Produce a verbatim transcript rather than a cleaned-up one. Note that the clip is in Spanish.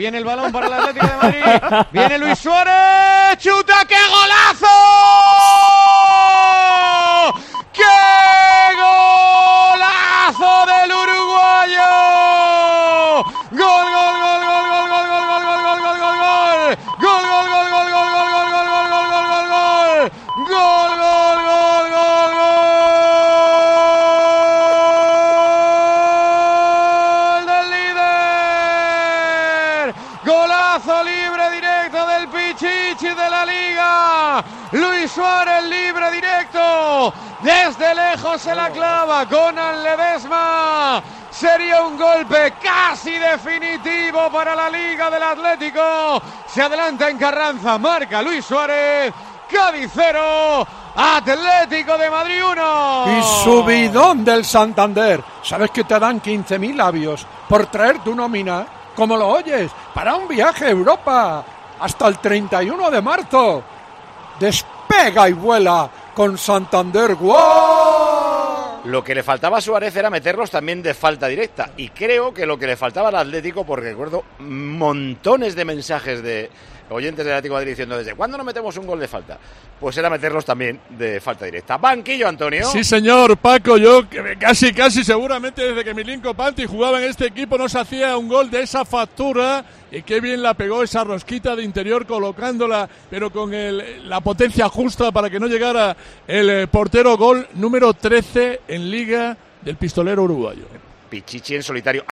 Viene el balón para el Atlético de Madrid. Viene Luis Suárez. ¡Chuta! ¡Qué golazo! ¡Qué golazo del uruguayo! ¡Gol, gol, gol, gol, gol, gol, gol, gol, gol, gol, gol, gol, gol! ¡Gol, gol, gol, gol, gol, gol, gol, gol, gol, gol, gol, gol! ¡Gol, gol, gol, gol, gol del líder! ¡Golazo libre directo del Pichichi de la Liga! Luis Suárez libre directo. Desde lejos se la clava Conan Ledesma. Sería un golpe casi definitivo para la Liga del Atlético. Se adelanta en Carranza, marca Luis Suárez. Cádiz cero, Atlético de Madrid uno. Y subidón del Santander. ¿Sabes que te dan quince mil labios por traer tu nómina? Como lo oyes, para un viaje a Europa hasta el treinta y uno de marzo. Despega y vuela con Santander. ¡Wow! Lo que le faltaba a Suárez era meterlos también de falta directa. Y creo que lo que le faltaba al Atlético, porque recuerdo montones de mensajes de oyentes del Atlético de Madrid diciendo ¿desde cuándo no metemos un gol de falta? Pues era meterlos también de falta directa. Banquillo, Antonio. Sí, señor, Paco, yo casi, casi seguramente desde que Milinko Panti jugaba en este equipo no se hacía un gol de esa factura, y qué bien la pegó esa rosquita de interior colocándola, pero con el, la potencia justa para que no llegara el portero. Gol número trece en Liga del pistolero uruguayo. Pichichi en solitario.